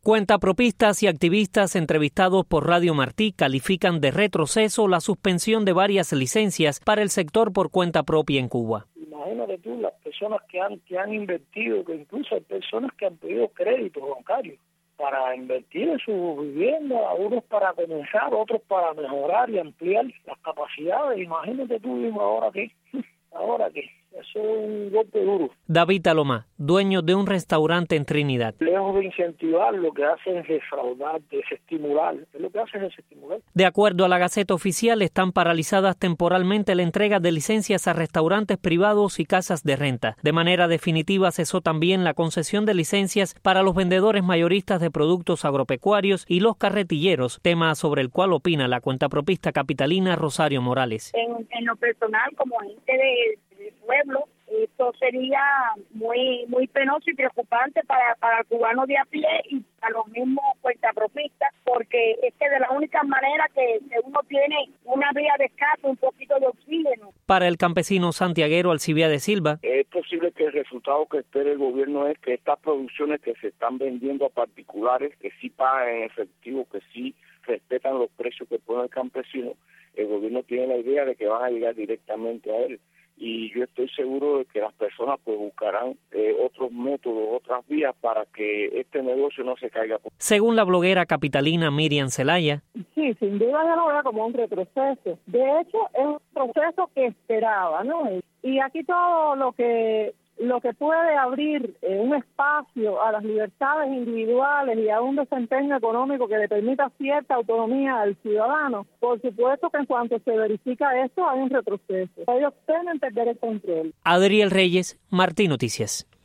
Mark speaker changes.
Speaker 1: Cuentapropistas y activistas entrevistados por Radio Martí califican de retroceso la suspensión de varias licencias para el sector por cuenta propia en Cuba.
Speaker 2: Imagínate tú, las personas que han invertido, que incluso hay personas que han pedido créditos bancarios para invertir en su vivienda, unos para comenzar, otros para mejorar y ampliar las capacidades. Imagínate tú, ¿ahora qué? ¿Ahora qué? Eso es un golpe duro.
Speaker 1: David Alomá, dueño de un restaurante en Trinidad.
Speaker 2: Lejos de incentivar, lo que hacen es defraudar, desestimular. Lo que hacen es desestimular.
Speaker 1: De acuerdo a la Gaceta Oficial, están paralizadas temporalmente la entrega de licencias a restaurantes privados y casas de renta. De manera definitiva cesó también la concesión de licencias para los vendedores mayoristas de productos agropecuarios y los carretilleros, tema sobre el cual opina la cuentapropista capitalina Rosario Morales.
Speaker 3: En lo personal, como gente del pueblo, esto sería muy penoso y preocupante para el cubano de a pie y para los mismos cuentapropistas, porque es que de la única manera que uno tiene una vía de escape, un poquito de oxígeno.
Speaker 1: Para el campesino santiaguero Alcibiades Silva,
Speaker 2: es posible que el resultado que espere el gobierno es que estas producciones que se están vendiendo a particulares, que sí pagan en efectivo, que sí respetan los precios que pone el campesino, el gobierno tiene la idea de que van a llegar directamente a él. Y yo estoy seguro de que las personas pues buscarán otros métodos, otras vías para que este negocio no se caiga.
Speaker 1: Según la bloguera capitalina Miriam Zelaya,
Speaker 4: sí, sin duda yo lo veo como un retroceso. De hecho, es un proceso que esperaba, ¿no? Y aquí todo lo que puede abrir un espacio a las libertades individuales y a un desempeño económico que le permita cierta autonomía al ciudadano, por supuesto que en cuanto se verifica esto hay un retroceso. Ellos temen perder el control.
Speaker 1: Adriel Reyes, Martí Noticias.